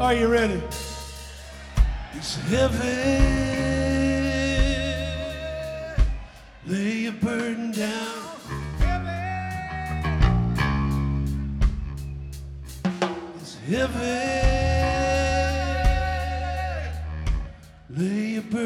Are you ready? It's heavy. Lay your burden down. It's heavy. Lay your burden